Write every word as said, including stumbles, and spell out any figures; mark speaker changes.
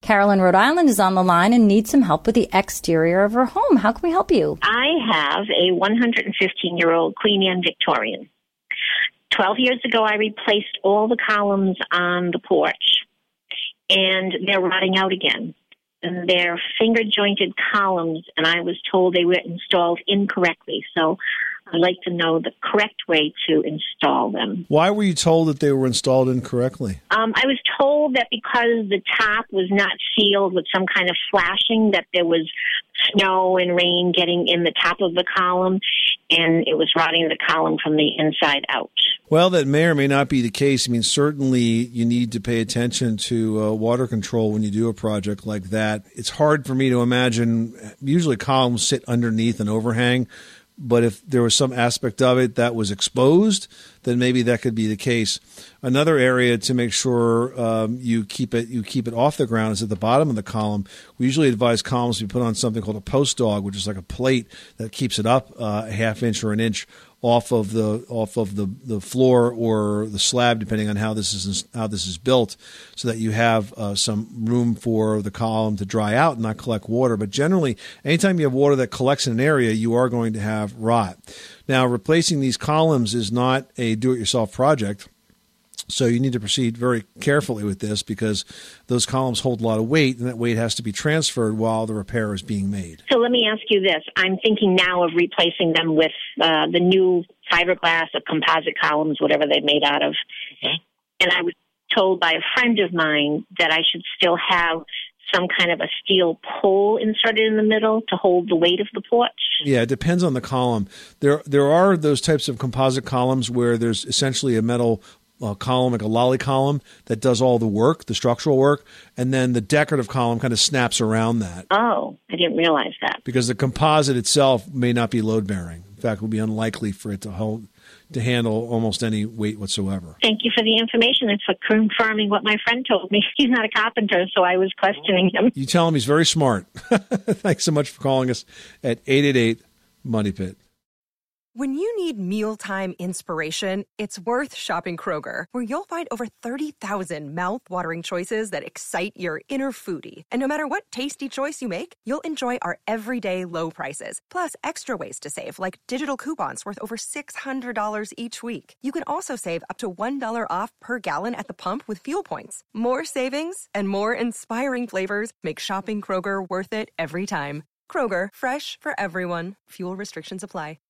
Speaker 1: Carol in Rhode Island is on the line and needs some help with the exterior of her home. How can we help you?
Speaker 2: I have a one hundred fifteen-year-old Queen Anne Victorian. Twelve years ago, I replaced all the columns on the porch, and they're rotting out again. And they're finger-jointed columns, and I was told they were installed incorrectly. So I'd like to know the correct way to install them.
Speaker 3: Why were you told that they were installed incorrectly?
Speaker 2: Um, I was told that because the top was not sealed with some kind of flashing, that there was snow and rain getting in the top of the column, and it was rotting the column from the inside out.
Speaker 3: Well, that may or may not be the case. I mean, certainly you need to pay attention to uh, water control when you do a project like that. It's hard for me to imagine. Usually columns sit underneath an overhang, but if there was some aspect of it that was exposed, then maybe that could be the case. Another area to make sure um, you keep it you keep it off the ground is at the bottom of the column. We usually advise columns to be put on something called a post dog, which is like a plate that keeps it up uh, a half inch or an inch off of the off of the, the floor or the slab, depending on how this is how this is built, so that you have uh, some room for the column to dry out and not collect water. But generally, anytime you have water that collects in an area, you are going to have rot. Now, replacing these columns is not a do-it-yourself project. So you need to proceed very carefully with this because those columns hold a lot of weight, and that weight has to be transferred while the repair is being made.
Speaker 2: So let me ask you this. I'm thinking now of replacing them with uh, the new fiberglass or composite columns, whatever they're made out of. Okay. And I was told by a friend of mine that I should still have some kind of a steel pole inserted in the middle to hold the weight of the porch.
Speaker 3: Yeah, it depends on the column. There, there are those types of composite columns where there's essentially a metal a column, like a lolly column, that does all the work, the structural work, and then the decorative column kind of snaps around that.
Speaker 2: Oh, I didn't realize that.
Speaker 3: Because the composite itself may not be load-bearing. In fact, it would be unlikely for it to hold, to handle almost any weight whatsoever.
Speaker 2: Thank you for the information and for confirming what my friend told me. He's not a carpenter, so I was questioning him.
Speaker 3: You tell him he's very smart. Thanks so much for calling us at eight eight eight, Money Pit.
Speaker 4: When you need mealtime inspiration, it's worth shopping Kroger, where you'll find over thirty thousand mouth-watering choices that excite your inner foodie. And no matter what tasty choice you make, you'll enjoy our everyday low prices, plus extra ways to save, like digital coupons worth over six hundred dollars each week. You can also save up to one dollar off per gallon at the pump with fuel points. More savings and more inspiring flavors make shopping Kroger worth it every time. Kroger, fresh for everyone. Fuel restrictions apply.